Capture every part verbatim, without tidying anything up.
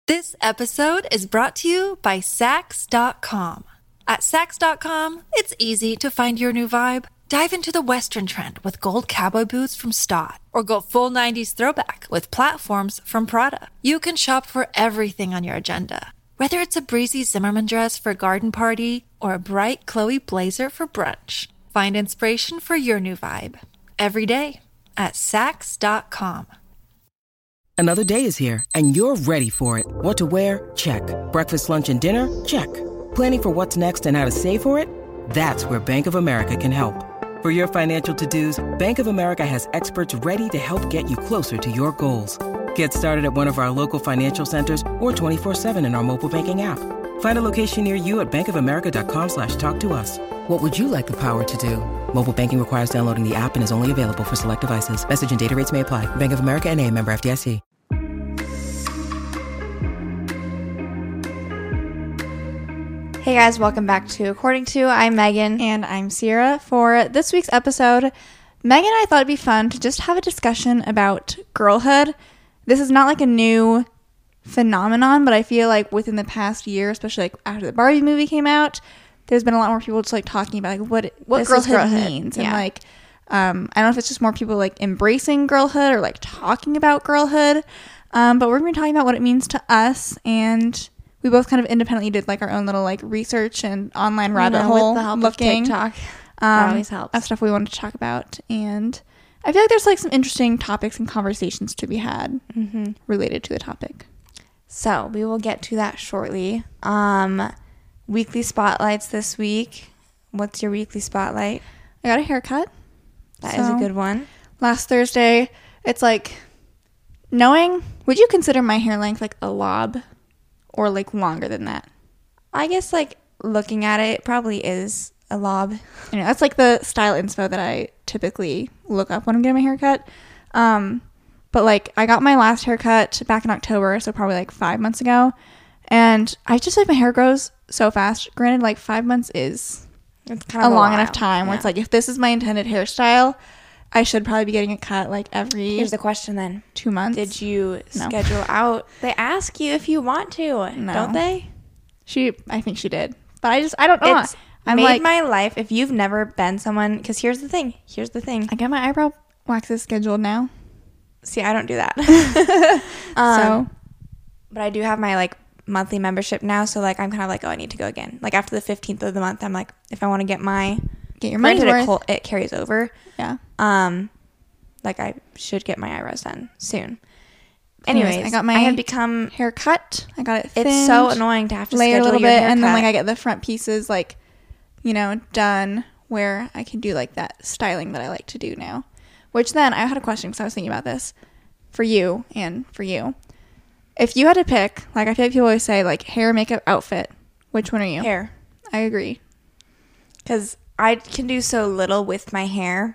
This episode is brought to you by Sax dot com. At Sax dot com, it's easy to find your new vibe. Dive into the Western trend with gold cowboy boots from Stott, or go full nineties throwback with platforms from Prada. You can shop for everything on your agenda, whether it's a breezy Zimmermann dress for a garden party or a bright Chloe blazer for brunch. Find inspiration for your new vibe every day at Sax dot com. Another day is here, and you're ready for it. What to wear? Check. Breakfast, lunch, and dinner? Check. Planning for what's next and how to save for it? That's where Bank of America can help. For your financial to-dos, Bank of America has experts ready to help get you closer to your goals. Get started at one of our local financial centers or twenty-four seven in our mobile banking app. Find a location near you at bankofamerica.com slash talk to us. What would you like the power to do? Mobile banking requires downloading the app and is only available for select devices. Message and data rates may apply. Bank of America N A, member F D I C. Hey guys, welcome back to According To. I'm Megan. And I'm Sierra. For this week's episode, Megan and I thought it'd be fun to just have a discussion about girlhood. This is not like a new phenomenon, but I feel like within the past year, especially like after the Barbie movie came out, there's been a lot more people just like talking about like what what girlhood, girlhood means. Yeah. And like, um, I don't know if it's just more people like embracing girlhood or like talking about girlhood. Um, but we're going to be talking about what it means to us, and we both kind of independently did like our own little like research and online rabbit know, hole with the help looking of TikTok. Um, that always helps. Of stuff we wanted to talk about, and I feel like there's like some interesting topics and conversations to be had mm-hmm. related to the topic. So we will get to that shortly. Um, weekly spotlights this week. What's your weekly spotlight? I got a haircut. That so, is a good one. Last Thursday, it's like knowing. Would you consider my hair length like a lob? Or like longer than that? I guess like looking at it, it probably is a lob. You know, that's like the style inspo that I typically look up when I'm getting my haircut. Um, but like I got my last haircut back in October, so probably like five months ago. And I just like my hair grows so fast. Granted, like five months is it's kind a of long a enough time where yeah. It's like if this is my intended hairstyle, I should probably be getting it cut like every Here's the question then. two months. Did you no. schedule out? They ask you if you want to, no. don't they? She, I think she did. But I just, I don't know. It's I'm made like, my life, if you've never been someone, because here's the thing. Here's the thing. I got my eyebrow waxes scheduled now. See, I don't do that. um, so. But I do have my like monthly membership now. So like I'm kind of like, oh, I need to go again. Like after the fifteenth of the month, I'm like, if I want to get my. Get your money's worth. It, col- it carries over. Yeah. Um. Like I should get my eyebrows done soon. Anyways, Anyways I got my I have become hair cut. I got it thinned, it's so annoying to have to lay schedule a little your bit, haircut. and then like I get the front pieces like, you know, done where I can do like that styling that I like to do now. Which then I had a question because I was thinking about this for you and for you. If you had to pick, like I feel like people always say like hair, makeup, outfit. Which one are you? Hair. I agree. Because I can do so little with my hair.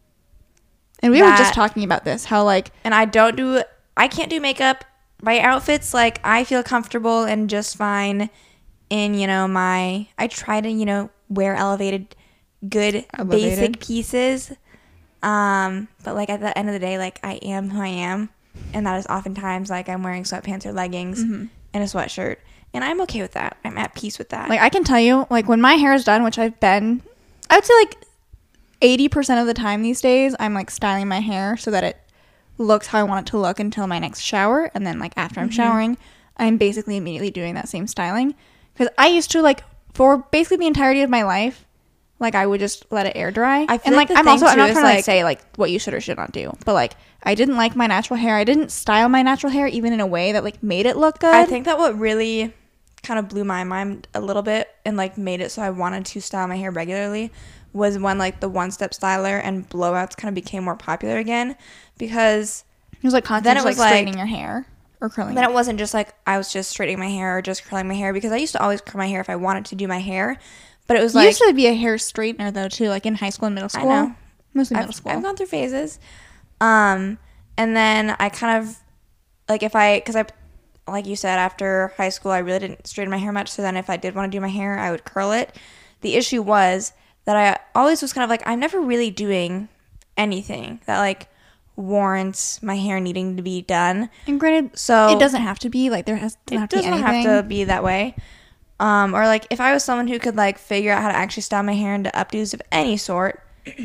And we that, were just talking about this, how like... And I don't do... I can't do makeup. My outfits, like, I feel comfortable and just fine in, you know, my... I try to, you know, wear elevated, good, elevated. basic pieces. Um, but, like, at the end of the day, like, I am who I am. And that is oftentimes, like, I'm wearing sweatpants or leggings mm-hmm. and a sweatshirt. And I'm okay with that. I'm at peace with that. Like, I can tell you, like, when my hair is done, which I've been... I would say, like... eighty percent of the time these days, I'm like styling my hair so that it looks how I want it to look until my next shower. And then like after I'm mm-hmm. showering, I'm basically immediately doing that same styling. Because I used to like, for basically the entirety of my life, like I would just let it air dry. I feel and like, like I'm also, I'm not trying like, to like, say like what you should or should not do. But like, I didn't like my natural hair. I didn't style my natural hair even in a way that like made it look good. I think that what really kind of blew my mind a little bit and like made it so I wanted to style my hair regularly was when like the one step styler and blowouts kind of became more popular again, because it was like constantly then it was like straightening like, your hair or curling then it. It wasn't just like I was just straightening my hair or just curling my hair, because I used to always curl my hair if I wanted to do my hair, but it was you like used to be a hair straightener though too, like in high school and middle school. I know, mostly I've, middle school. I've gone through phases, um and then I kind of like if I because I like you said, after high school I really didn't straighten my hair much, so then if I did want to do my hair I would curl it. The issue was that I always was kind of like, I'm never really doing anything that like warrants my hair needing to be done. And granted, So it doesn't have to be like there has doesn't it have to be doesn't anything. have to be that way. Um, or like if I was someone who could like figure out how to actually style my hair into updos of any sort,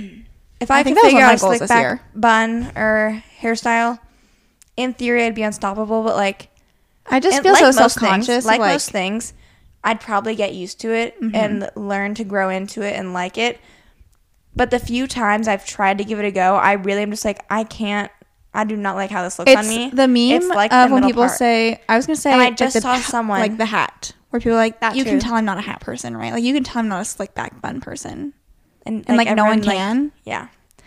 if I, I could think that was figure one of out my a goals slick this back year. bun or hairstyle, in theory I'd be unstoppable. But like, I just and feel like so most self conscious. things, like, like most things, I'd probably get used to it Mm-hmm. and learn to grow into it and like it. But the few times I've tried to give it a go, I really am just like, I can't. I do not like how this looks it's on me. the meme It's like of the when middle people part. say, I was gonna say, And I like, just the saw ha- someone- like the hat, where people are like That you too. can tell I'm not a hat person, right? Like you can tell I'm not a slick back bun person, and, and like, no one everyone, like, can. yeah.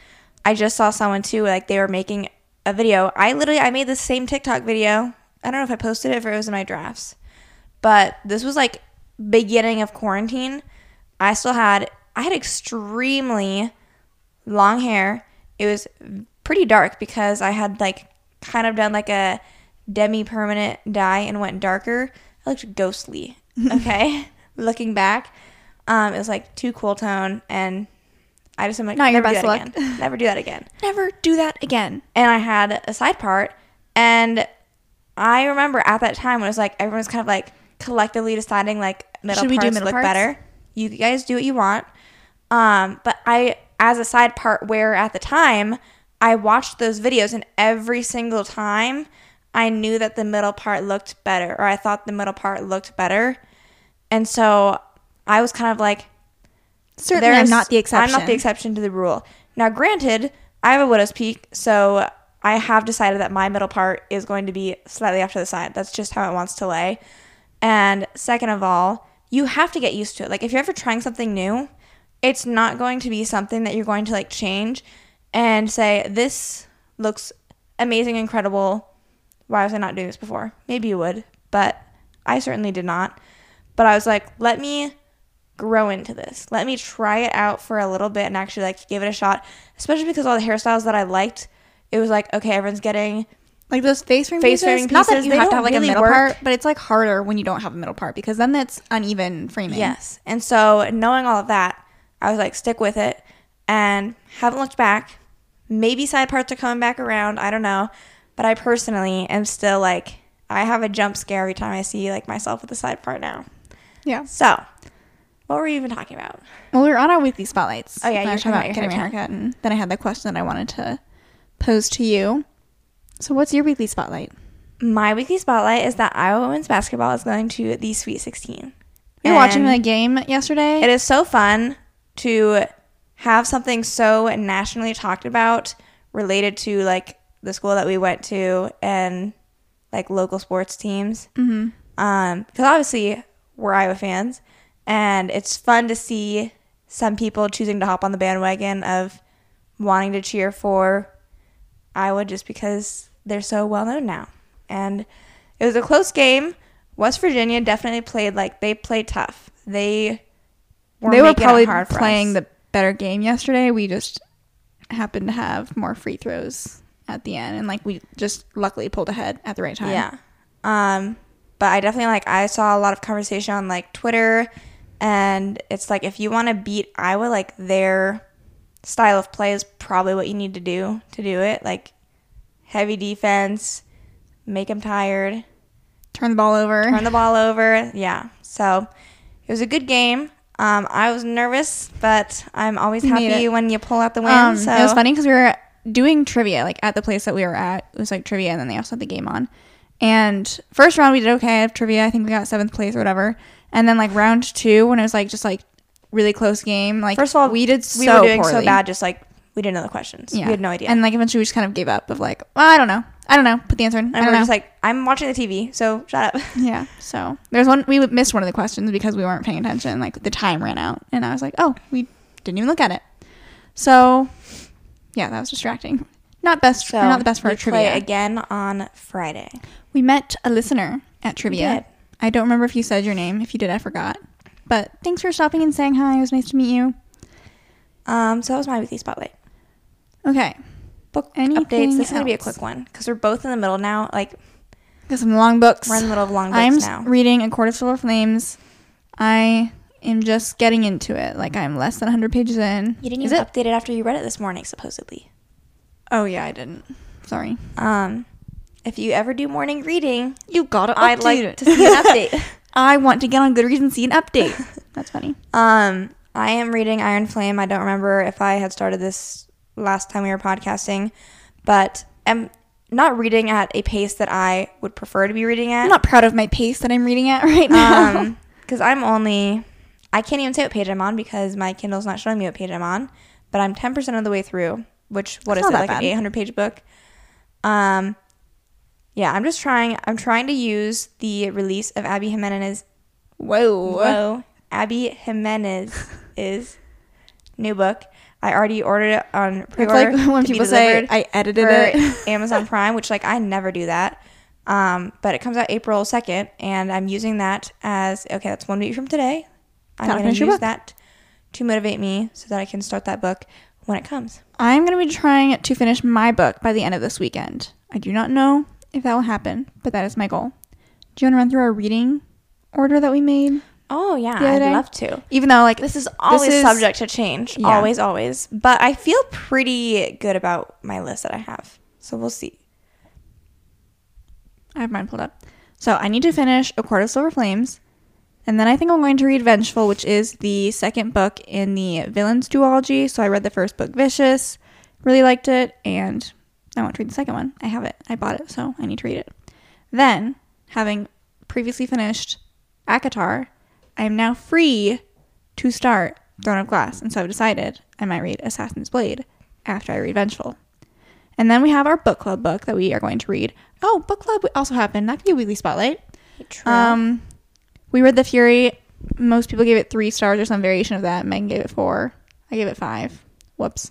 I just saw someone too, like they were making a video. I literally, I made the same TikTok video. I don't know if I posted it or it was in my drafts, but this was like beginning of quarantine. I still had, I had extremely long hair. It was pretty dark because I had like kind of done like a demi-permanent dye and went darker. I looked ghostly, okay? Looking back, um, it was like too cool tone, and I just am like, Not your never best do that look. again. Never do that again. Never do that again. And I had a side part, and I remember at that time when it was like everyone was kind of like collectively deciding like middle Should we do parts middle look parts? better. You guys do what you want. Um, but I, as a side part, where at the time I watched those videos, and every single time I knew that the middle part looked better, or I thought the middle part looked better, and so I was kind of like, Certainly, I'm there's- not the exception. I'm not the exception to the rule. Now, granted, I have a widow's peak, so I have decided that my middle part is going to be slightly off to the side. That's just how it wants to lay. And second of all, you have to get used to it. Like, if you're ever trying something new, it's not going to be something that you're going to, like, change and say, this looks amazing, incredible. Why was I not doing this before? Maybe you would, but I certainly did not. But I was like, let me grow into this. Let me try it out for a little bit and actually like give it a shot, especially because all the hairstyles that I liked, it was like, okay, everyone's getting Like those face frame Face pieces. framing Not that pieces, you they have to don't have like really a middle work. part, but it's like harder when you don't have a middle part because then it's uneven framing. yes. And so knowing all of that, I was like, stick with it, and haven't looked back. Maybe side parts are coming back around. I don't know. But I personally am still like, I have a jump scare every time I see like myself with the side part now. Yeah. So what were we even talking about? Well, we were on our weekly spotlights. Oh, yeah, And you I were was talking talking about about your getting my haircut. haircut, and then I had the question that I wanted to pose to you. So, what's your weekly spotlight? My weekly spotlight is that Iowa women's basketball is going to the Sweet sixteen. We were watching And the game yesterday. It is so fun to have something so nationally talked about related to like the school that we went to and like local sports teams. Mm-hmm. Um, because obviously we're Iowa fans, and it's fun to see some people choosing to hop on the bandwagon of wanting to cheer for Iowa just because they're so well known now. And it was a close game. West Virginia definitely played like they played tough. They were they were making it probably hard for playing us. the better game yesterday. We just happened to have more free throws at the end, and like we just luckily pulled ahead at the right time. Yeah. Um, but I definitely like I saw a lot of conversation on like Twitter, and it's like if you want to beat Iowa, like their style of play is probably what you need to do to do it. Like heavy defense, make them tired, Turn the ball over. turn the ball over. Yeah. So it was a good game. Um, I was nervous, but I'm always We made happy it. when you pull out the win. Um, so It was funny because we were doing trivia, like at the place that we were at. It was like trivia, and then they also had the game on. And first round we did okay at trivia. I think we got seventh place or whatever. And then like round two, when it was like just like really close game, like First of all, we did so we were doing poorly. so bad, just like we didn't know the questions. Yeah, We had no idea. And like eventually we just kind of gave up. Of like, well, I don't know, I don't know. Put the answer in. I And don't we're know. just like, I'm watching the T V, so shut up. Yeah. So there's one we missed one of the questions because we weren't paying attention. Like the time ran out, and I was like, oh, we didn't even look at it. So yeah, that was distracting. Not best. So or not the best for we our trivia. play again on Friday. We met a listener at trivia. did. I don't remember if you said your name. If you did, I forgot. But thanks for stopping and saying hi. It was nice to meet you. Um, so that was my weekly spotlight. Okay. Book Anything updates. This is gonna be a else? quick one because we're both in the middle now. Like Got some long books. we're in the middle of long books I'm now. reading A Court of Silver Flames. I am just getting into it. Like I'm less than one hundred pages in. You didn't Is even it? update it after you read it this morning, supposedly. Oh, yeah, I didn't. Sorry. Um, if you ever do morning reading, You gotta update I'd like it. to see an update. I want to get on Goodreads and see an update. That's funny. Um, I am reading Iron Flame. I don't remember if I had started this last time we were podcasting, but I'm not reading at a pace that I would prefer to be reading at. I'm not proud of my pace that I'm reading at right now. Um, because I'm only, I can't even say what page I'm on because my Kindle's not showing me what page I'm on, but I'm ten percent of the way through, which, what That's is not it, that like bad. an eight hundred page book? Um, yeah, I'm just trying, I'm trying to use the release of Abby Jimenez, Whoa. whoa, Abby Jimenez is new book. I already ordered it on It's pre-order. like when to be people say, delivered I edited for it. Amazon Prime, which like I never do that. Um, but it comes out April second, and I'm using that as, okay, that's one week from today. I'm Gotta going to finish your use book. that to motivate me so that I can start that book when it comes. I'm going to be trying to finish my book by the end of this weekend. I do not know if that will happen, but that is my goal. Do you want to run through our reading order that we made? Oh, yeah, The other I'd day? love to. Even though, like, This is always is- subject to change. Yeah. Always, always. But I feel pretty good about my list that I have. So we'll see. I have mine pulled up. So I need to finish A Court of Silver Flames. And then I think I'm going to read Vengeful, which is the second book in the Villains duology. So I read the first book, Vicious. Really liked it. And I want to read the second one. I have it. I bought it. So I need to read it. Then, having previously finished ACOTAR, I am now free to start Throne of Glass. And so I've decided I might read Assassin's Blade after I read Vengeful. And then we have our book club book that we are going to read. Oh, book club also happened. That could be a weekly spotlight. True. Um, we read The Fury. Most people gave it three stars or some variation of that. Megan gave it four. I gave it five. Whoops.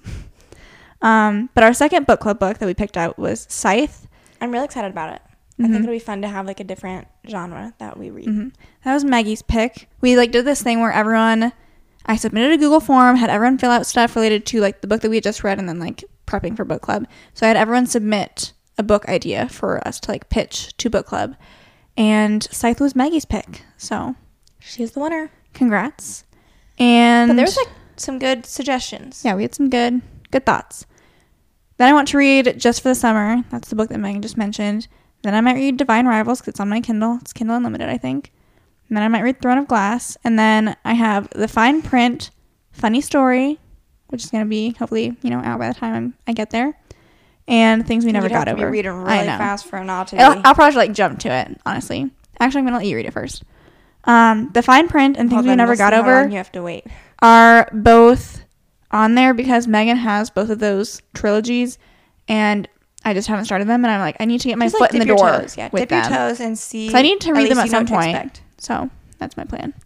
Um, but our second book club book that we picked out was Scythe. I'm really excited about it. I think it'll be fun to have like a different genre that we read. Mm-hmm. That was Maggie's pick. We like did this thing where everyone, I submitted a Google form, had everyone fill out stuff related to like the book that we had just read, and then like prepping for book club. So I had everyone submit a book idea for us to like pitch to book club, and Scythe was Maggie's pick. So She's the winner. congrats. And But there was like some good suggestions. yeah, we had some good good thoughts. Then I want to read Just for the Summer. That's the book that Megan just mentioned. Then I might read Divine Rivals because it's on my Kindle. It's Kindle Unlimited, I think. And then I might read Throne of Glass. And then I have The Fine Print, Funny Story, which is going to be hopefully, you know, out by the time I'm, I get there. And Things We Never You'd Got have to Over. be reading I really know. fast for it not to be. I'll, I'll probably like jump to it, honestly. Actually, I'm going to let you read it first. Um, The Fine Print and Well, Things We then Never we'll Got see how Over long you have to wait. are both on there because Megan has both of those trilogies, and I just haven't started them, and I'm like, I need to get my Just, foot like, in the dip your door toes. Yeah, with dip them. your toes and see. So I need to read them least at you know some what to point. expect. So that's my plan.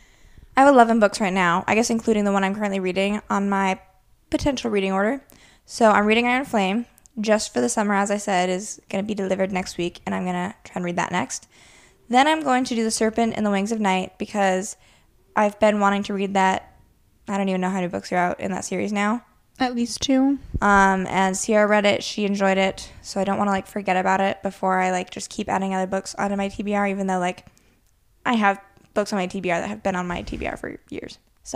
I have eleven books right now, I guess including the one I'm currently reading on my potential reading order. So I'm reading Iron Flame. Just for the Summer, as I said, is going to be delivered next week, and I'm going to try and read that next. Then I'm going to do The Serpent and the Wings of Night because I've been wanting to read that. I don't even know how many books are out in that series now. At least two. Um, and Sierra read it. She enjoyed it. So I don't want to, like, forget about it before I, like, just keep adding other books onto my T B R, even though, like, I have books on my T B R that have been on my T B R for years. So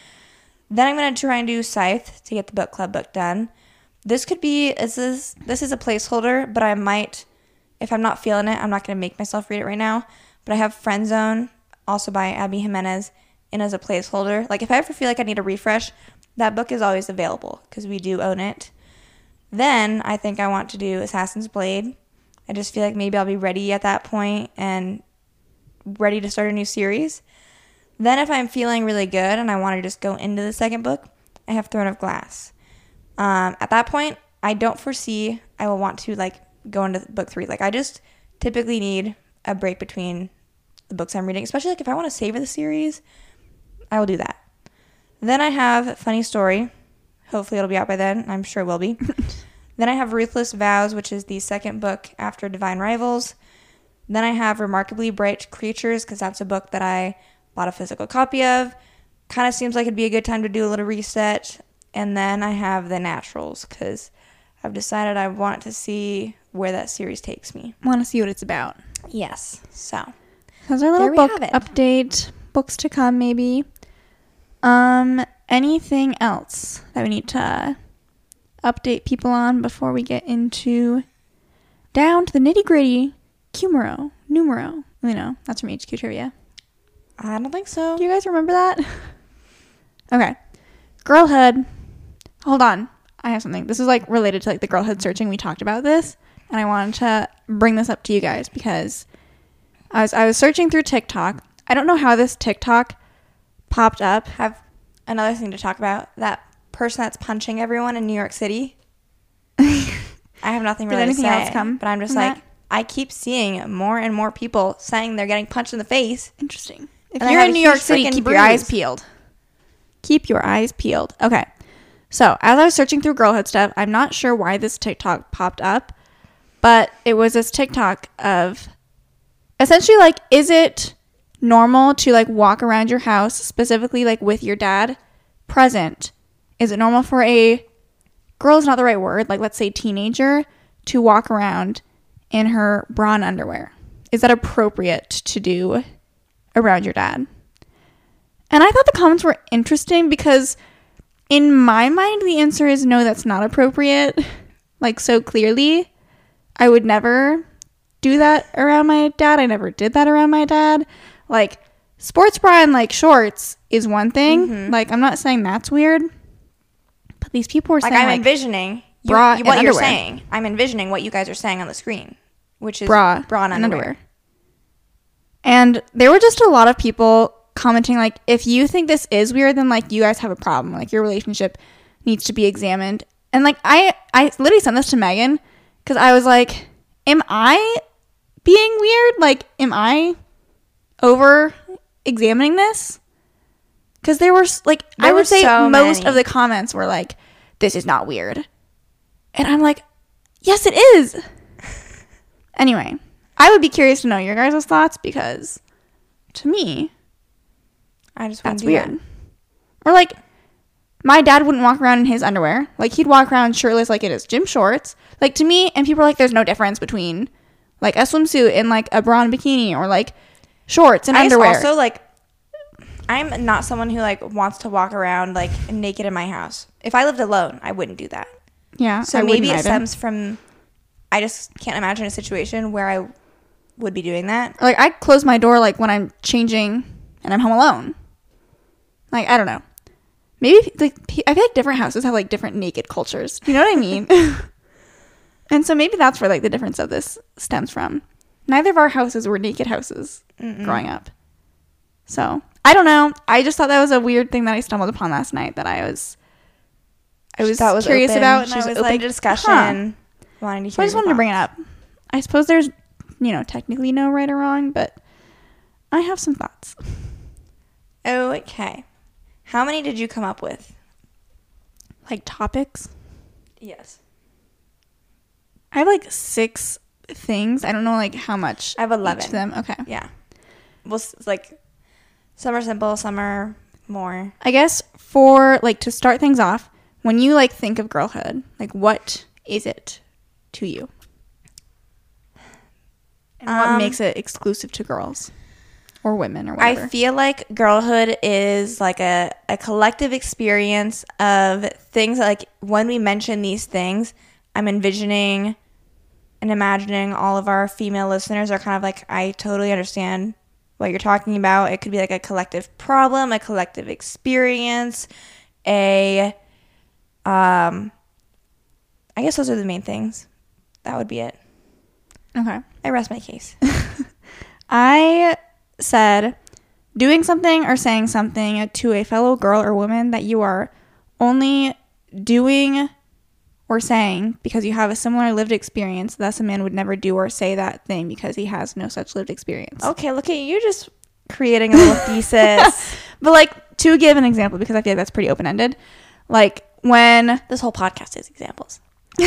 then I'm going to try and do Scythe to get the book club book done. This could be, this is, this is a placeholder, but I might, if I'm not feeling it, I'm not going to make myself read it right now. But I have Friend Zone, also by Abby Jimenez, in as a placeholder. Like, if I ever feel like I need a refresh, that book is always available because we do own it. Then I think I want to do Assassin's Blade. I just feel like maybe I'll be ready at that point and ready to start a new series. Then if I'm feeling really good and I want to just go into the second book, I have Throne of Glass. Um, at that point, I don't foresee I will want to like go into book three. Like I just typically need a break between the books I'm reading, especially like if I want to savor the series, I will do that. Then I have Funny Story. Hopefully it'll be out by then. I'm sure it will be. Then I have Ruthless Vows, which is the second book after Divine Rivals. Then I have Remarkably Bright Creatures, because that's a book that I bought a physical copy of. Kind of seems like it'd be a good time to do a little reset. And then I have The Naturals, because I've decided I want to see where that series takes me. Want to see what it's about. Yes. So, That's our little There we book have it. update. Books to come, maybe. Um, anything else that we need to update people on before we get into down to the nitty gritty Numero, numero. You know, that's from H Q Trivia. I don't think so. Do you guys remember that? Okay. Girlhood. Hold on. I have something. This is like related to like the girlhood searching. We talked about this, and I wanted to bring this up to you guys because I was I was searching through TikTok. I don't know how this TikTok popped up. Have another thing to talk about. That person that's punching everyone in New York City. I have nothing really Did anything to say, else come but I'm just from like, that? I keep seeing more and more people saying they're getting punched in the face. Interesting. If And I you're have in a New York huge City, freaking keep your eyes bruise. peeled. Keep your eyes peeled. Okay. So, as I was searching through girlhood stuff, I'm not sure why this TikTok popped up, but it was this TikTok of essentially like, is it normal to like walk around your house, specifically like with your dad present? Is it normal for a girl is not the right word, like let's say teenager, to walk around in her bra and underwear? Is that appropriate to do around your dad? And I thought the comments were interesting because in my mind, the answer is no, that's not appropriate. Like so clearly, I would never do that around my dad. I never did that around my dad. Like sports bra and like shorts is one thing. Mm-hmm. Like I'm not saying that's weird, but these people were Like saying I'm like, envisioning you, bra you- and what you're underwear. saying. I'm envisioning what you guys are saying on the screen, which is bra, bra and underwear. And there were just a lot of people commenting like, if you think this is weird, then like you guys have a problem. Like your relationship needs to be examined. And like I, I literally sent this to Megan because I was like, am I being weird? Like, am I over examining this? Because there were s- like, There I were would say so most many. of the comments were like, this is not weird. And I'm like, yes, it is. Anyway, I would be curious to know your guys' thoughts because to me, I just want that's to do weird. that. Or like, my dad wouldn't walk around in his underwear. Like, he'd walk around shirtless like it is gym shorts. Like, to me, and people are like, there's no difference between like a swimsuit and like a bra and bikini or like shorts and I guess underwear. also like, I'm not someone who like wants to walk around like naked in my house. If I lived alone, I wouldn't do that. yeah. So I maybe wouldn't it either. stems from, I just can't imagine a situation where I would be doing that. Or, like, I close my door like when I'm changing and I'm home alone. Like, I don't know. Maybe like pe- I feel like different houses have like different naked cultures. You know what I mean? And so maybe that's where like the difference of this stems from. Neither of our houses were naked houses Mm-mm. growing up. So I don't know. I just thought that was a weird thing that I stumbled upon last night that I was I was, That was curious open. about. And She I was was open like, to discussion. huh. Wanting to hear So I just your wanted to bring it thoughts. up. I suppose there's, you know, technically no right or wrong, but I have some thoughts. Okay. How many did you come up with? Like topics. Yes. I have like six things. I don't know like how much I have eleven. each of them. Okay. Yeah. Well, s- it's like some are simple, some are more. I guess for like to start things off, when you like think of girlhood, like what is it to you? And what Um, makes it exclusive to girls or women or I whatever? feel like girlhood is like a, a collective experience of things that, like, when we mention these things, I'm envisioning and imagining all of our female listeners are kind of like, I totally understand what you're talking about. It could be like a collective problem, a collective experience, a, um, I guess those are the main things. That would be it. Okay. I rest my case. I said doing something or saying something to a fellow girl or woman that you are only doing or saying because you have a similar lived experience, thus a man would never do or say that thing because he has no such lived experience. Okay, look at you just creating a little thesis. But like to give an example, because I feel like that's pretty open-ended, like when This whole podcast is examples.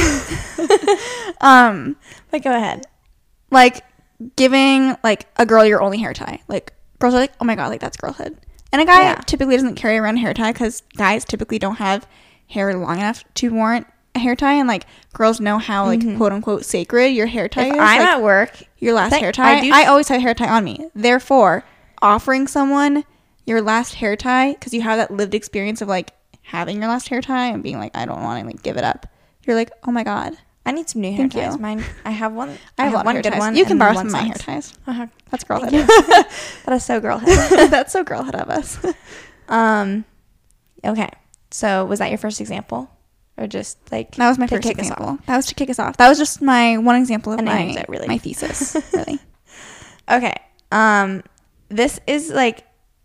um But go ahead. like giving like a girl your only hair tie, like girls are like, oh my god, like that's girlhood. And a guy Yeah. typically doesn't carry around a hair tie because guys typically don't have hair long enough to warrant a hair tie, and like girls know how like quote unquote sacred your hair tie If is. I'm like, at work, your last Thank- hair tie. I I, do- always have a hair tie on me. Therefore, offering someone your last hair tie because you have that lived experience of like having your last hair tie and being like, I don't want to like give it up you're like, oh my god. I need some new hair Thank ties. you. Mine, I have one. I have, a lot one of hair good ties. one. You can and borrow one some of my hair size. ties. Uh-huh. That's girlhood. That is so girlhood. That's so girlhood of us. Um, okay. So was that your first example, or just like That was my to first kick us example. off? That was to kick us off. That was just my one example of And my aims it, really. my thesis. Really. Okay. Um, this is like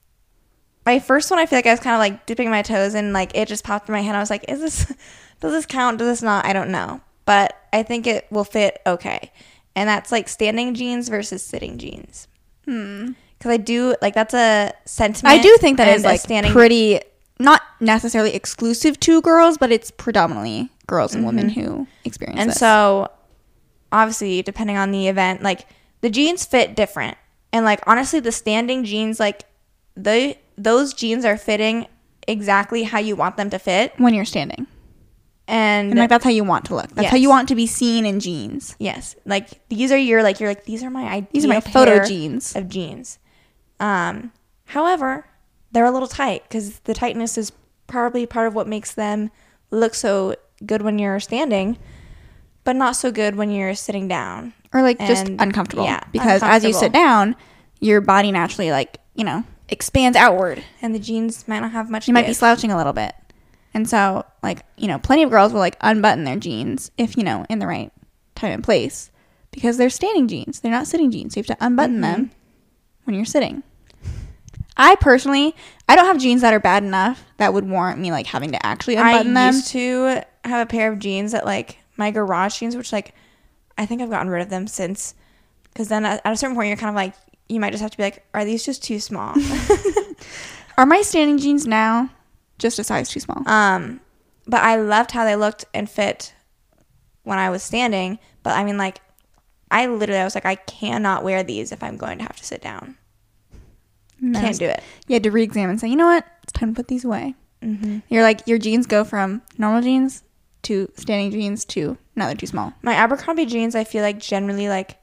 my first one. I feel like I was kind of like dipping my toes and like it just popped in my head. I was like, is this, does this count? Does this not? I don't know. But I think it will fit okay. And that's like standing jeans versus sitting jeans. Hmm. Because I do, like, that's a sentiment. I do think that and is a like standing, pretty, not necessarily exclusive to girls, but it's predominantly girls and women who experience And this. so, obviously, depending on the event, like, the jeans fit different. And, like, honestly, the standing jeans, like, the those jeans are fitting exactly how you want them to fit. when you're standing. And, And like that's how you want to look. That's how Yes. you want to be seen in jeans. yes, like, these are your, like, you're like, these are my ideal These are my pair photo jeans. of jeans. Um, however, they're a little tight because the tightness is probably part of what makes them look so good when you're standing, but not so good when you're sitting down. Or like just And- uncomfortable. yeah, Because as you uncomfortable. sit down, your body naturally like, you know, expands outward. And the jeans might not have much. You might be give. slouching a little bit. And so like, you know, plenty of girls will like unbutton their jeans if, you know, in the right time and place. Because they're standing jeans. They're not sitting jeans. So you have to unbutton them when you're sitting. I personally, I don't have jeans that are bad enough that would warrant me like having to actually unbutton I them. used to have a pair of jeans that like my garage jeans, which like I think I've gotten rid of them since. Because then at, at a certain point, you're kind of like, you might just have to be like, are these just too small? Are my standing jeans now just a size too small? um, but I loved how they looked and fit when I was standing. But I mean, like, I literally, I was like, I cannot wear these if I'm going to have to sit down. Can't do it. You had to re-examine and say, you know what? It's time to put these away. Mm-hmm. You're like, your jeans go from normal jeans to standing jeans to now they're too small. My Abercrombie jeans, I feel like generally like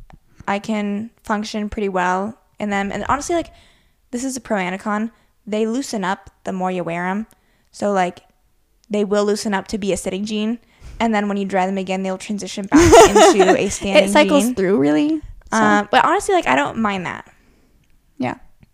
I can function pretty well in them. And honestly, like this is a pro and a con. They loosen up the more you wear them. So like they will loosen up to be a sitting jean. And then when you dry them again, they'll transition back into a standing It cycles jean. through really. So, Um, but honestly, like I don't mind that. yeah.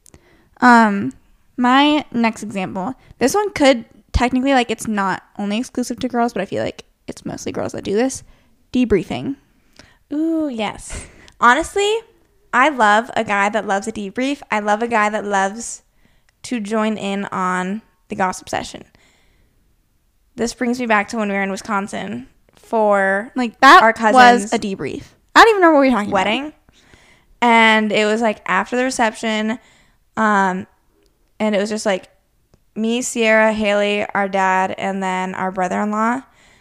Um, my next example, this one could technically like it's not only exclusive to girls, but I feel like it's mostly girls that do this. Debriefing. Ooh, yes. Honestly, I love a guy that loves a debrief. I love a guy that loves to join in on the gossip session. This brings me back to when we were in Wisconsin for Like that our cousin's was a debrief. I don't even know what we were talking about. wedding. And it was like after the reception. Um, and it was just like me, Sierra, Haley, our dad, and then our brother-in-law.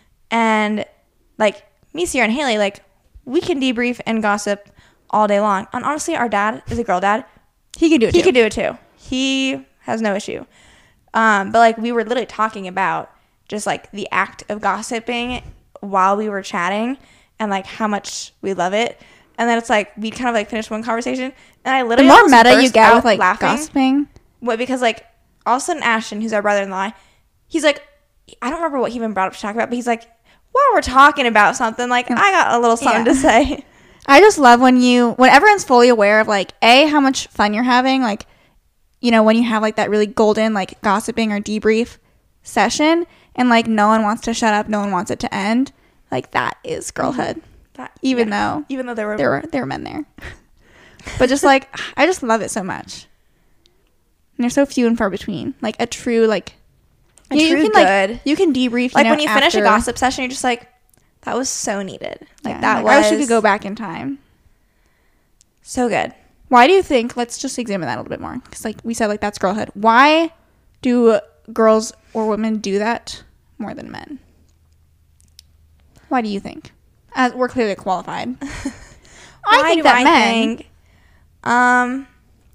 And like me, Sierra, and Haley, like we can debrief and gossip all day long. And honestly, our dad is a girl dad. He could do it He too. could do it too. He has no issue. Um, but like we were literally talking about just like the act of gossiping while we were chatting and like how much we love it. And then it's like we kind of like finished one conversation and I The literally more almost meta you burst get out with like laughing. gossiping. What, because like all of a sudden Ashton, who's our brother-in-law, he's like, I don't remember what he even brought up to talk about, but he's like, while we're talking about something, like I got a little something Yeah. to say. I just love when you, when everyone's fully aware of like, A, how much fun you're having. Like, you know, when you have like that really golden like gossiping or debrief session and like no one wants to shut up, no one wants it to end. Like that is girlhood. That, Even yeah. though even though there were there were there were men there. But just like I just love it so much. And they're so few and far between. Like a true like A you, true you can good. like you can debrief. like you know, when you finish a after- gossip session, you're just like, that was so needed. Like Yeah, that like, I was wish we could go back in time. so good. Why do you think? Let's just examine that a little bit more, because like we said, like that's girlhood. Why do girls or women do that more than men? Why do you think? As we're clearly qualified. I Why think do that I men. think, um,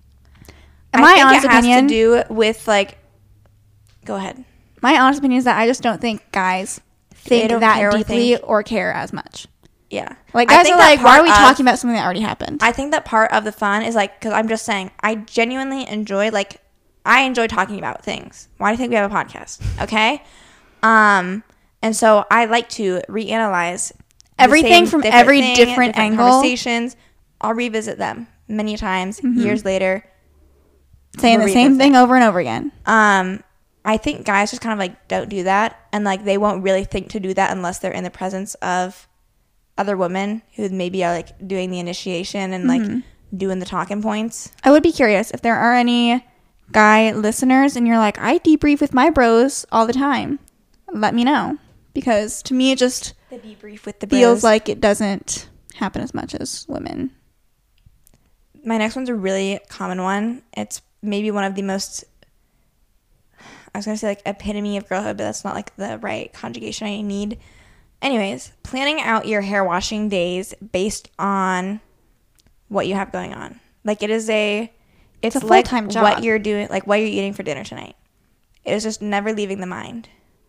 In I my think honest it has opinion, to do with like. Go ahead. my honest opinion is that I just don't think guys They think don't that care or deeply think- or care as much. Yeah. Like I guys think are that like, why part are we of- talking about something that already happened? I think that part of the fun is like, because I'm just saying, I genuinely enjoy, like, I enjoy talking about things. Why do you think we have a podcast? Okay? Um, And so I like to reanalyze everything from different every thing, different, different angle. Conversations. I'll revisit them many times, Mm-hmm. years later. Saying we'll the same revisit. thing over and over again. Um, I think guys just kind of like don't do that, and like they won't really think to do that unless they're in the presence of other women who maybe are like doing the initiation and Mm-hmm. like doing the talking points. I would be curious if there are any guy listeners and you're like, I debrief with my bros all the time. Let me know. Because to me, it just The debrief with the feels bros. like it doesn't happen as much as women. My next one's a really common one. It's maybe one of the most, I was going to say like epitome of girlhood, but that's not like the right conjugation I need. Anyways, planning out your hair washing days based on what you have going on. Like it is a, it's, It's a like full-time job. what you're doing, like what you're eating for dinner tonight. It is just never leaving the mind.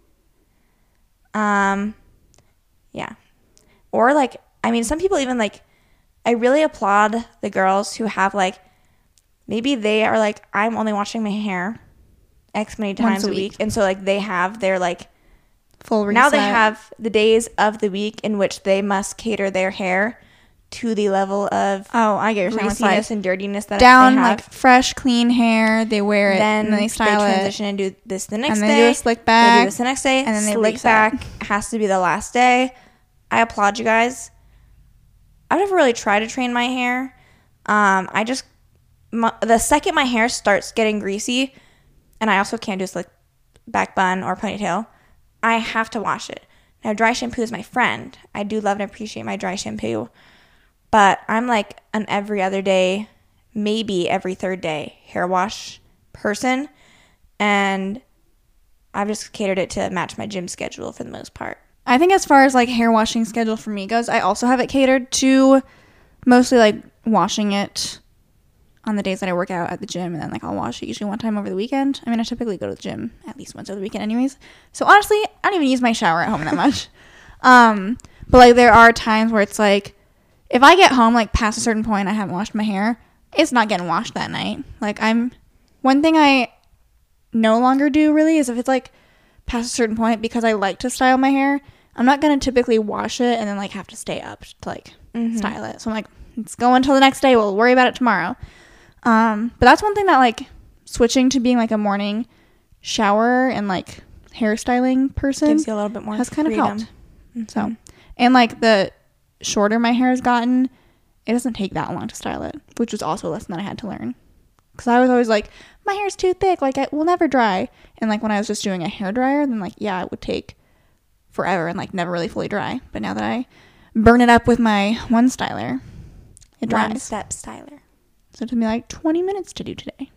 Um, yeah. Or like, I mean, some people even like, I really applaud the girls who have like, maybe they are like, I'm only washing my hair X many times Once a a week. week. And so like they have their like, Full reset. now they have the days of the week in which they must cater their hair to the level of Oh, I get your saying. It's greasiness like and dirtiness that down they have. like fresh, clean hair. They wear it then, and then they style they it. transition and do this the next And they day. do a slick They back, do this the next day. and then they slick reset. back has to be the last day. I applaud you guys. I've never really tried to train my hair. Um, I just my, the second my hair starts getting greasy, and I also can't do a slick back bun or ponytail, I have to wash it. Now, dry shampoo is my friend. I do love and appreciate my dry shampoo. But I'm like an every other day, maybe every third day hair wash person. And I've just catered it to match my gym schedule for the most part. I think as far as like hair washing schedule for me goes, I also have it catered to mostly like washing it on the days that I work out at the gym, and then like I'll wash it usually one time over the weekend. I mean, I typically go to the gym at least once over the weekend anyways. So honestly, I don't even use my shower at home that much. Um, but like there are times where it's like, if I get home like past a certain point, I haven't washed my hair, it's not getting washed that night. Like I'm, one thing I no longer do really is if it's like past a certain point, because I like to style my hair, I'm not going to typically wash it and then like have to stay up to like Mm-hmm. style it. So I'm like, let's go until the next day. We'll worry about it tomorrow. Um, but that's one thing that like switching to being like a morning shower and like hairstyling person Gives you a little bit more has kind freedom. of helped. So, and like the shorter my hair has gotten, it doesn't take that long to style it, which was also a lesson that I had to learn. Because I was always like, my hair's too thick, like it will never dry. And like when I was just doing a hair dryer, then like yeah, it would take forever and like never really fully dry. But now that I burn it up with my one styler, it dries. One step styler. So it took me like twenty minutes to do today.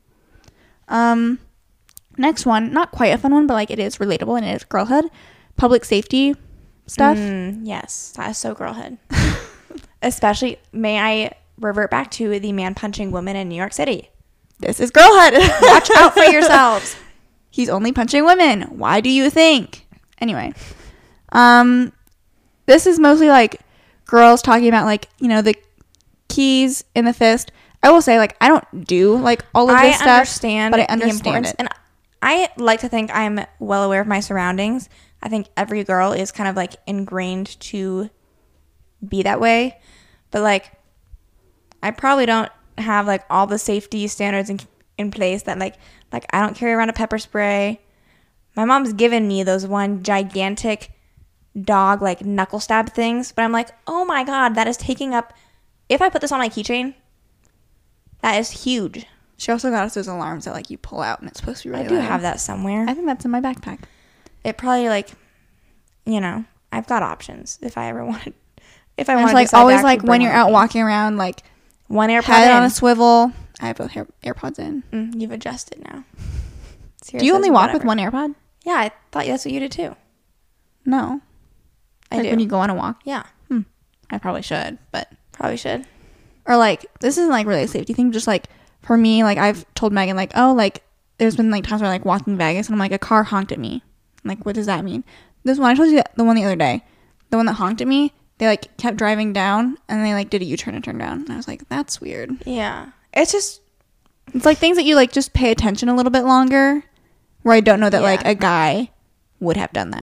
Um, next one, not quite a fun one, but like it is relatable and it is girlhood. Public safety stuff. Mm, yes, that is so girlhood. Especially, may I revert back to the man punching woman in New York City. This is girlhood. Watch out for yourselves. He's only punching women. Why do you think? Anyway, um, this is mostly like girls talking about like, you know, the keys in the fist. I will say, like, I don't do like all of this I stuff, understand, but I the understand importance, it. and I like to think I'm well aware of my surroundings. I think every girl is kind of like ingrained to be that way, but like, I probably don't have like all the safety standards in in place that like like I don't carry around a pepper spray. My mom's given me those one gigantic dog like knuckle stab things, but I'm like, oh my god, that is taking up. If I put this on my keychain, that is huge. She also got us those alarms that like you pull out and it's supposed to be really I do loud. have that somewhere. I think that's in my backpack. It probably like, you know, I've got options if I ever wanted. If I And wanted, it's like to decide to always actually like when bring you're one out with me. walking around, like one AirPod head in. on a swivel. I have both hair- AirPods in. Mm, you've adjusted now. Do you only walk with one AirPod? Yeah, I thought that's what you did too. No. I like do. when you go on a walk. Yeah, I probably should, but probably should. or like this isn't like really a safety thing. Just like for me, like I've told Megan like, oh, like there's been like times where like walking Vegas and I'm like a car honked at me. I'm like, what does that mean? This one I told you the one the other day, the one that honked at me. They like kept driving down and they like did a U-turn and turned down. And I was like, that's weird. Yeah, it's just It's like things that you like just pay attention a little bit longer, where I don't know that Yeah. like a guy would have done that.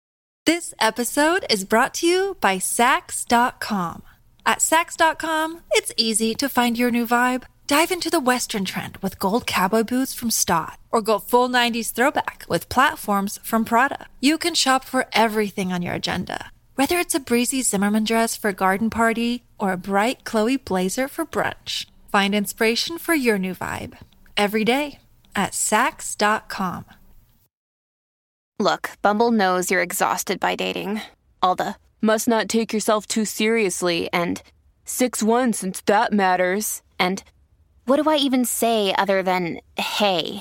This episode is brought to you by Sax dot com. At Sax dot com, it's easy to find your new vibe. Dive into the Western trend with gold cowboy boots from Stott, or go full nineties throwback with platforms from Prada. You can shop for everything on your agenda, whether it's a breezy Zimmermann dress for a garden party or a bright Chloe blazer for brunch. Find inspiration for your new vibe every day at Sax dot com. Look, Bumble knows you're exhausted by dating. All the must not take yourself too seriously and six one since that matters. And what do I even say other than hey?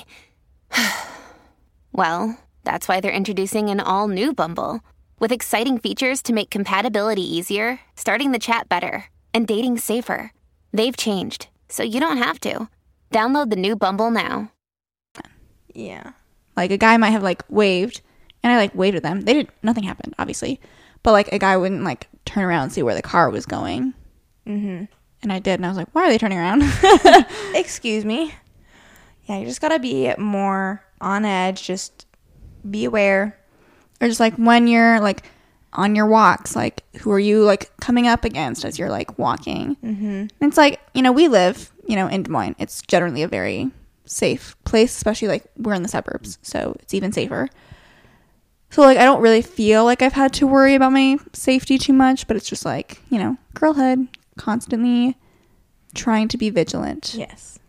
Well, that's why they're introducing an all-new Bumble with exciting features to make compatibility easier, starting the chat better, and dating safer. They've changed, so you don't have to. Download the new Bumble now. Yeah. Like, a guy might have, like, waved, and I, like, waved at them. They did, nothing happened, obviously. But, like, a guy wouldn't, like, turn around and see where the car was going. Mm-hmm. And I did, and I was like, why are they turning around? Excuse me. Yeah, you just gotta be more on edge. Just be aware. Or just, like, when you're, like, on your walks, like, who are you, like, coming up against as you're, like, walking? Mm-hmm. It's like, you know, we live, you know, in Des Moines. It's generally a very safe place, especially, like, we're in the suburbs, so it's even safer. So, like, I don't really feel like I've had to worry about my safety too much, but it's just, like, you know, girlhood, constantly trying to be vigilant. Yes.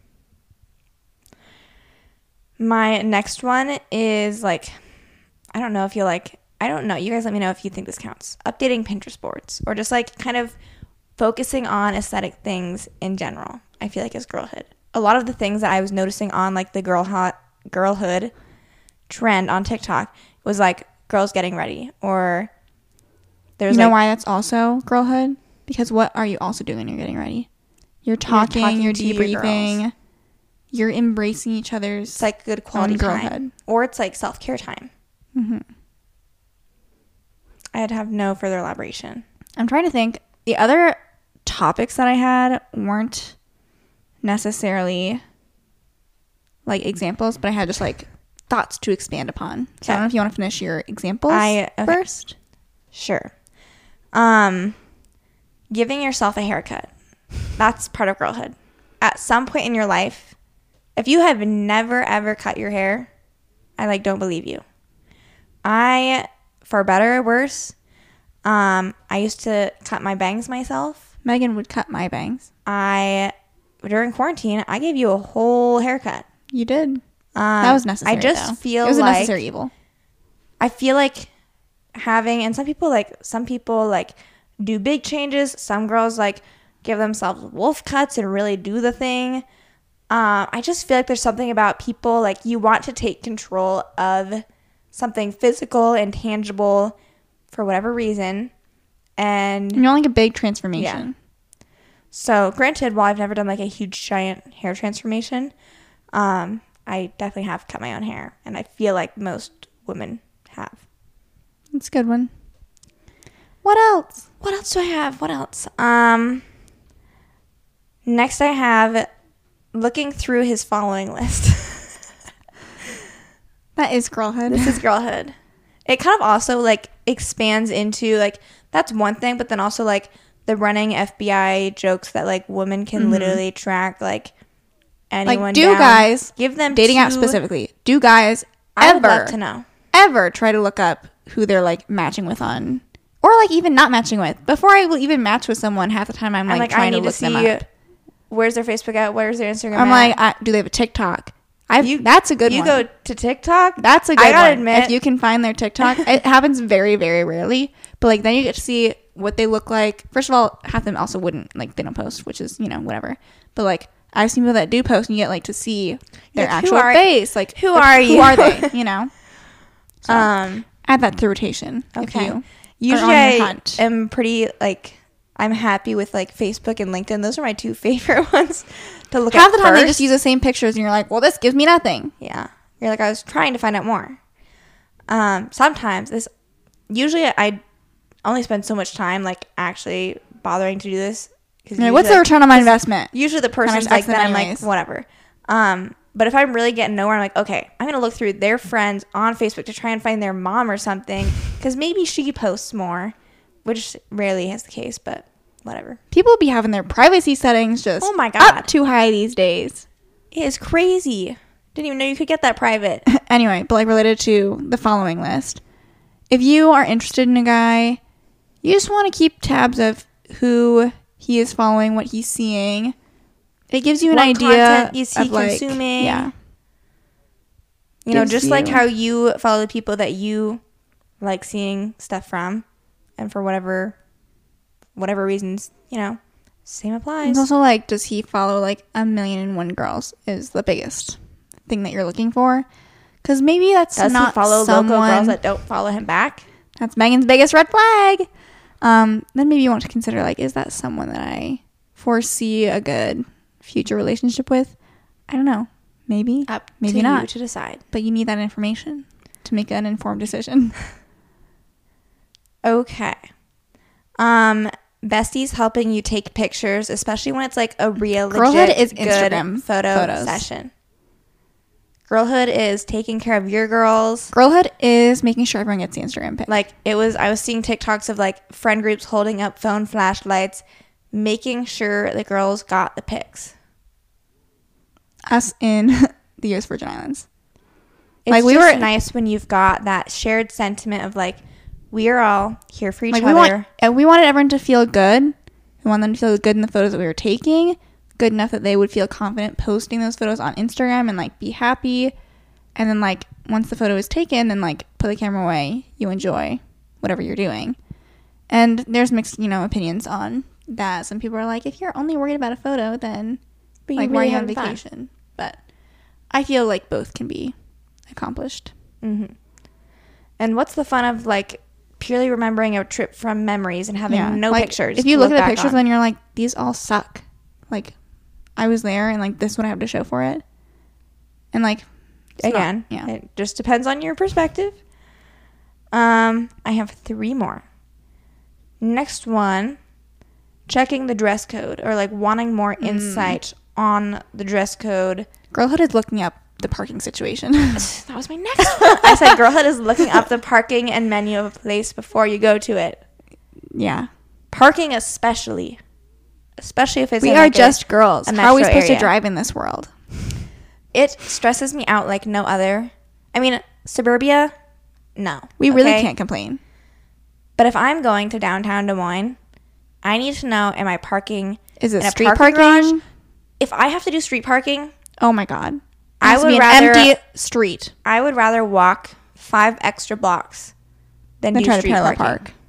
My next one is, like, I don't know if you like, I don't know. You guys let me know if you think this counts. Updating Pinterest boards, or just, like, kind of focusing on aesthetic things in general, I feel like is girlhood. A lot of the things that I was noticing on, like, the girl hot girlhood trend on TikTok was, like, girls getting ready, or there's, you know like, why that's also girlhood? Because what are you also doing when you're getting ready? You're talking, talking you're to your debriefing, girls. You're embracing each other's it's like good quality own time, girlhood. or it's like self-care time. Mm-hmm. I'd have no further elaboration. I'm trying to think. The other topics that I had weren't necessarily like examples, but I had just like thoughts to expand upon. So I don't know if you want to finish your examples I, okay. first. Sure. Um, giving yourself a haircut. That's part of girlhood. At some point in your life, if you have never ever cut your hair, I like don't believe you. I, for better or worse, um, I used to cut my bangs myself. Megan would cut my bangs. I, during quarantine, I gave you a whole haircut. You did. Um, That was necessary. I just though. feel it was like a necessary evil. I feel like having, and some people like some people like do big changes. Some girls like give themselves wolf cuts and really do the thing. Um, I just feel like there's something about people like you want to take control of something physical and tangible for whatever reason, and You know, like a big transformation. Yeah. So, granted, while I've never done like a huge giant hair transformation, um, I definitely have cut my own hair, and I feel like most women have. It's a good one. What else? What else do I have? What else? Um, next I have looking through his following list. That is girlhood. This is girlhood. It kind of also like expands into like that's one thing, but then also like the running F B I jokes that like women can mm-hmm. literally track like anyone. Like, do down. guys give them dating to, app specifically? Do guys I ever would love to know ever try to look up who they're like matching with on, or like even not matching with? Before I will even match with someone, half the time I'm like, I'm like trying I need to look to see them up. Where's their Facebook at? Where's their Instagram? I'm at? like, I, do they have a TikTok? I You, that's a good you one. You go to TikTok? That's a good I gotta one. admit, if you can find their TikTok, it happens very, very rarely. But like then you get to see what they look like. First of all, half of them also wouldn't like they don't post, which is, you know, whatever. But like I've seen people that do post, and you get like to see their like, actual are, face. Like who like, are you? Who are they? You know. So, um, add that through rotation. Okay. If you Usually are on your I hunt. am pretty like I'm happy with like Facebook and LinkedIn. Those are my two favorite ones to look Half at. the time first. they just use the same pictures, and you're like, well, this gives me nothing. Yeah. You're like, I was trying to find out more. Um, sometimes this, usually I only spend so much time like actually bothering to do this. Like, what's the return on my investment? Usually the person's just like, ask them then I'm like, anyways. whatever. Um, but if I'm really getting nowhere, I'm like, okay, I'm going to look through their friends on Facebook to try and find their mom or something Because maybe she posts more, which rarely is the case, but whatever. People be having their privacy settings just Oh my God. up too high these days. It is crazy. Didn't even know you could get that private. Anyway, but like related to the following list. If you are interested in a guy, you just want to keep tabs of who he is following, what he's seeing. It gives you an What idea content is he of like, consuming? yeah. You know, Gives just like you- how you follow the people that you like seeing stuff from, and for whatever whatever reasons, you know, same applies. It's also like, does he follow like a million and one girls is the biggest thing that you're looking for. Because maybe that's Does not he follow someone, local girls that don't follow him back? That's Megan's biggest red flag. Um, then maybe you want to consider like, is that someone that I foresee a good future relationship with? I don't know. Maybe. Up maybe to not. you to decide. But you need that information to make an informed decision. Okay. Um, besties helping you take pictures, especially when it's like a real Girlhood legit is good Instagram photo photos. session. Girlhood is taking care of your girls. Girlhood is making sure everyone gets the Instagram pic. Like it was, I was seeing TikToks of like friend groups holding up phone flashlights, making sure the girls got the pics. Us in the U S Virgin Islands. It's Like, we just were- nice when you've got that shared sentiment of like, we are all here for each Like other. we want, and we wanted everyone to feel good. We wanted them to feel good in the photos that we were taking, good enough that they would feel confident posting those photos on Instagram and like be happy. And then like once the photo is taken, then like put the camera away. You enjoy whatever you're doing. And there's mixed, you know, opinions on that. Some people are like, if you're only worried about a photo, then But you like why are really you on having fun. vacation? But I feel like both can be accomplished. Mm-hmm. And what's the fun of like purely remembering a trip from memories and having no like, pictures? If you to look at the back pictures, on? then you're like, these all suck. Like, I was there, and like this is what I have to show for it. And like, it's not- Again, yeah. it just depends on your perspective. Um, I have three more. Next one, checking the dress code or like wanting more Mm. insight on the dress code. Girlhood is looking up the parking situation. That was my next one. I said girlhood is looking up the parking and menu of a place before you go to it. Yeah, Parking especially. Especially if it's we in, are like, a- just girls. a How are we metro supposed area. to drive in this world? It stresses me out like no other. I mean, suburbia, no. We really okay? can't complain. But if I'm going to downtown Des Moines, I need to know, am I parking Is it in a street parking parking? garage? If I have to do street parking, Oh my god! It I has to would be an rather- empty street I would rather walk five extra blocks than, than do try to street parallel parking. park.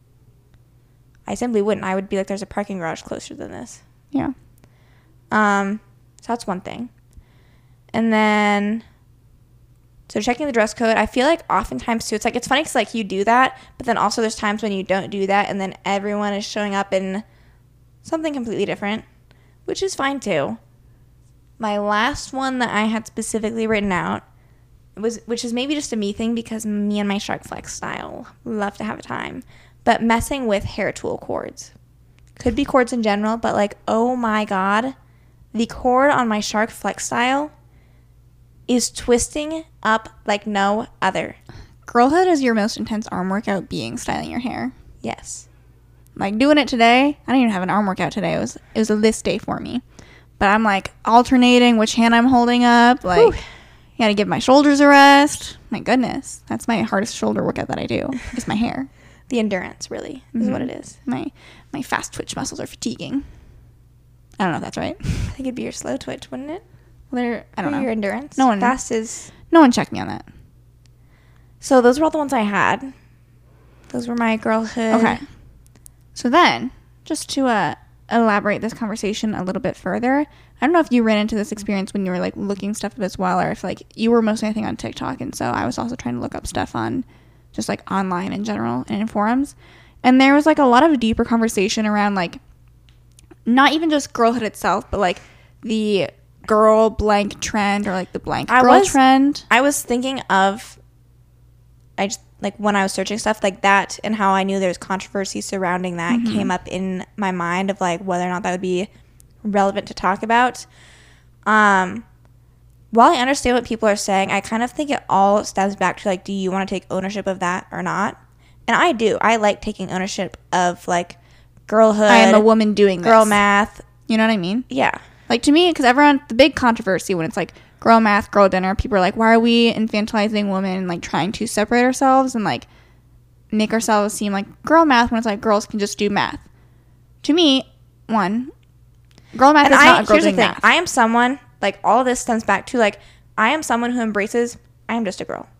I simply wouldn't. I would be like, there's a parking garage closer than this. Yeah. Um, so that's one thing. And then, so checking the dress code, I feel like oftentimes too, it's like, it's funny because like you do that, but then also there's times when you don't do that and then everyone is showing up in something completely different, which is fine too. My last one that I had specifically written out was, which is maybe just a me thing because me and my Shark Flex style love to have a time, but messing with hair tool cords. Could be cords in general, but like, oh my god, the cord on my Shark Flex style is twisting up like no other. Girlhood is your most intense arm workout being styling your hair. Yes. Like doing it today, I didn't even have an arm workout today. It was it was a list day for me. But I'm like alternating which hand I'm holding up. Like, Whew. you gotta give my shoulders a rest. My goodness, that's my hardest shoulder workout that I do. Is my hair. The endurance really is Mm-hmm. what it is. My my fast twitch muscles are fatiguing. I don't know if that's right. I think it'd be your slow twitch, wouldn't it? They're, I don't Or know. your endurance. No one- Fast is. No one checked me on that. So those were all the ones I had. Those were my girlhood. Okay. So then, just to uh, elaborate this conversation a little bit further, I don't know if you ran into this experience when you were like looking stuff up as well, or if like you were mostly I think on TikTok, and so I was also trying to look up stuff on just like online in general and in forums, and there was like a lot of deeper conversation around like not even just girlhood itself, but like the girl blank trend or like the blank I girl was- trend. I was thinking of, I just, like when I was searching stuff like that and how I knew there was controversy surrounding that Mm-hmm. came up in my mind of like whether or not that would be relevant to talk about. Um, while I understand what people are saying, I kind of think it all stems back to like, do you want to take ownership of that or not? And I do. I like taking ownership of, like, girlhood. I am a woman doing girl this. math. You know what I mean? Yeah. Like, to me, because everyone, the big controversy when it's like girl math, girl dinner, people are like, why are we infantilizing women and like trying to separate ourselves and like make ourselves seem like girl math when it's like girls can just do math? To me, one, girl math And is I, not a girl here's the doing thing. math. I am someone, like, all of this stems back to, like, I am someone who embraces, I am just a girl.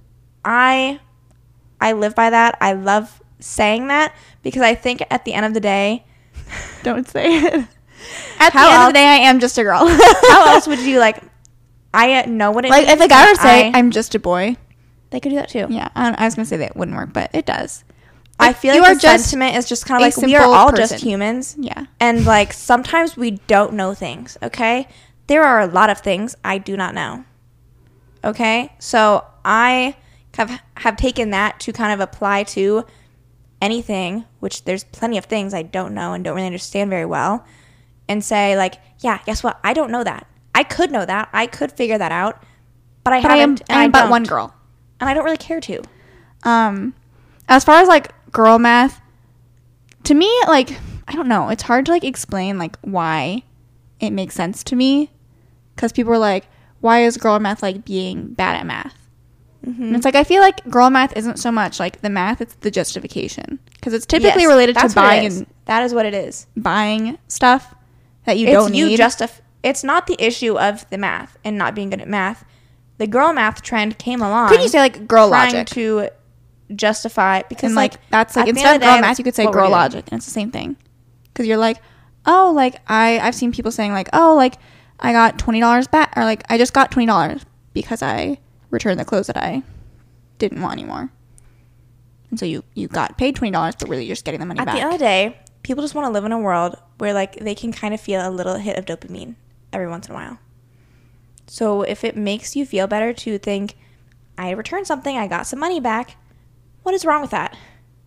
I, I live by that. I love saying that because I think at the end of the day, Don't say it. At the How end else- of the day, I am just a girl. how else would you, like, I know what it Like, means. if a guy were to say, I- I'm just a boy, they could do that too. yeah, I, I was going to say that wouldn't work, but it does. I Like, feel you like are the just sentiment is just kind a of like we are simple all person. just humans. Yeah. And, like, sometimes we don't know things, okay? There are a lot of things I do not know. Okay? So I have have taken that to kind of apply to anything, which there's plenty of things I don't know and don't really understand very well, and say, like, yeah, guess what? I don't know that. I could know that. I could figure that out, but I But I am, haven't. and I am but don't. one girl. And I don't really care to. Um, as far as like girl math, to me, like, I don't know, it's hard to like explain like why it makes sense to me, because people are like, why is girl math like being bad at math? Mm-hmm. And it's like, I feel like girl math isn't so much like the math, it's the justification, because it's typically Yes, related to that's what it buying is. and That is what it is. buying stuff that you It's don't you need. justif- It's not the issue of the math and not being good at math. The girl math trend came along. Could you say like girl trying logic? to justify because And like, like that's like at the instead end of the girl day, math, that's you could say what we're girl doing. logic, and it's the same thing. Because you're like, oh, like I I've seen people saying like, oh, like I got twenty dollars back, or like I just got twenty dollars because I returned the clothes that I didn't want anymore. And so you you got paid twenty dollars, but really you're just getting the money At back. the end of the day, people just want to live in a world where like they can kind of feel a little hit of dopamine every once in a while. So if it makes you feel better to think, I returned something, I got some money back, what is wrong with that?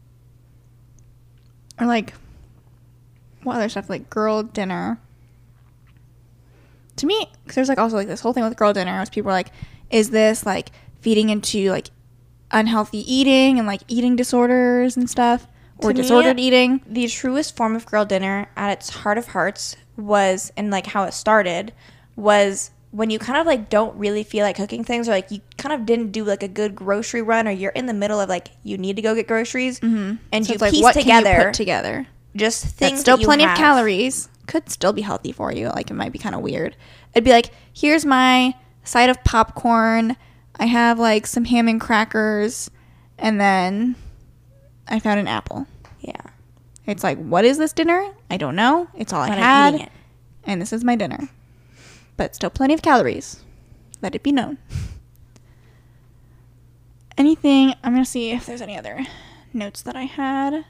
Or like what other stuff, like girl dinner. To me, because there's like also like this whole thing with girl dinner, which people are like, is this like feeding into like unhealthy eating and like eating disorders and stuff, or To me, disordered eating? The truest form of girl dinner at its heart of hearts was, and like how it started, was when you kind of like don't really feel like cooking things, or like you kind of didn't do like a good grocery run, or you're in the middle of like you need to go get groceries, mm-hmm. and So you it's like, piece what can you together put together? just things That's still that you plenty of have. calories. Could still be healthy for you. Like it might be kind of weird. It'd be like, here's my side of popcorn. I have like some ham and crackers, and then I found an apple. Yeah, It's like, what is this dinner? I don't know. It's all I But I'm had, eating it. and this is my dinner. But still plenty of calories. Let it be known. Anything? I'm gonna see if there's any other notes that I had.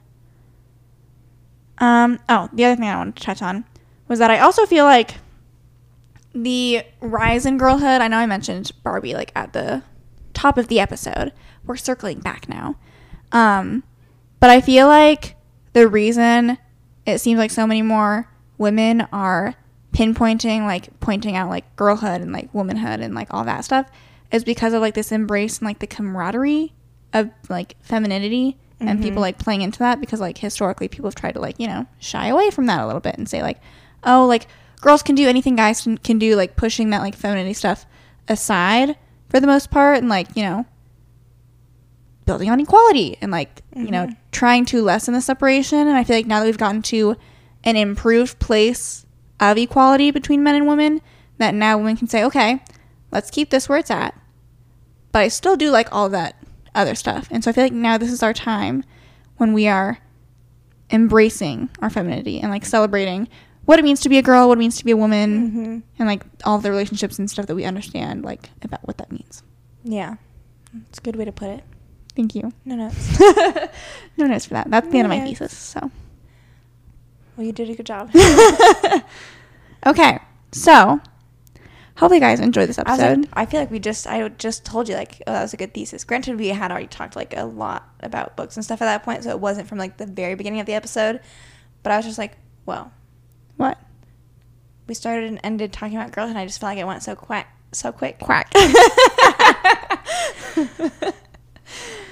Um. Oh, the other thing I wanted to touch on was that I also feel like the rise in girlhood. I know I mentioned Barbie like at the top of the episode. We're circling back now. Um, but I feel like the reason it seems like so many more women are pinpointing, like pointing out like girlhood and like womanhood and like all that stuff is because of like this embrace and like the camaraderie of like femininity, and Mm-hmm. people like playing into that, because like historically people have tried to like, you know, shy away from that a little bit and say like, oh, like girls can do anything guys can, can do, like pushing that like femininity stuff aside for the most part, and like, you know, building on equality and like, mm-hmm. you know, trying to lessen the separation. And I feel like now that we've gotten to an improved place of equality between men and women, that now women can say, okay, let's keep this where it's at, but I still do like all that other stuff. And so I feel like now this is our time when we are embracing our femininity and like celebrating what it means to be a girl, what it means to be a woman, mm-hmm. and like all of the relationships and stuff that we understand like about what that means. Yeah, it's a good way to put it. Thank you. No notes. No notes for that. That's the No end of my notes. thesis. So Well, you did a good job. okay, so hopefully you guys enjoyed this I, was episode. like, I feel like we just, I just told you, like, oh, that was a good thesis. Granted, we had already talked, like, a lot about books and stuff at that point, so it wasn't from, like, the very beginning of the episode. But I was just like, well, What? we started and ended talking about girls, and I just felt like it went so quack, so quick. Quack.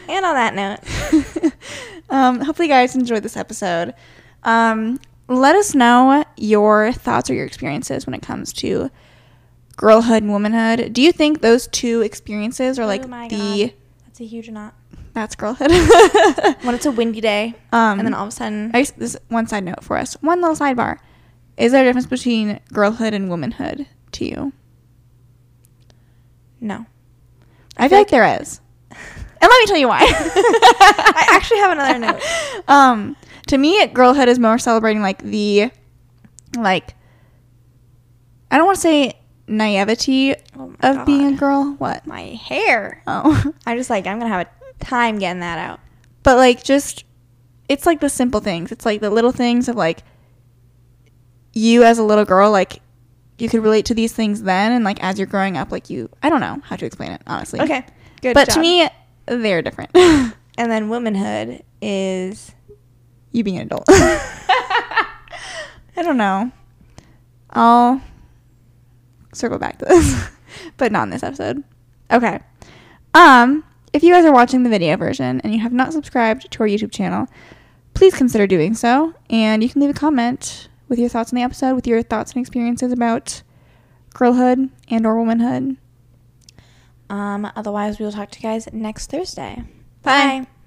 And on that note, um, hopefully you guys enjoyed this episode. Um, let us know your thoughts or your experiences when it comes to girlhood and womanhood. Do you think those two experiences are like oh my the... God. That's a huge knot. That's girlhood. When it's a windy day, um, and then all of a sudden... I guess this is one side note for us. One little sidebar. Is there a difference between girlhood and womanhood to you? No. I, I feel like, like there is. And let me tell you why. I actually have another note. Um, to me, girlhood is more celebrating like the, like, I don't want to say naivety oh of God. being a girl. What? My hair. Oh. I'm just like, I'm going to have a time getting that out. But like, just, it's like the simple things. It's like the little things of like, you as a little girl, like, you could relate to these things then, and like as you're growing up, like you, I don't know how to explain it, honestly. Okay, good But job. to me, they're different. And then womanhood is you being an adult. I don't know. I'll circle back to this, but not in this episode. Okay. Um, if you guys are watching the video version and you have not subscribed to our YouTube channel, please consider doing so, and you can leave a comment with your thoughts on the episode, with your thoughts and experiences about girlhood and or womanhood. Um, otherwise, we will talk to you guys next Thursday. Bye. Bye.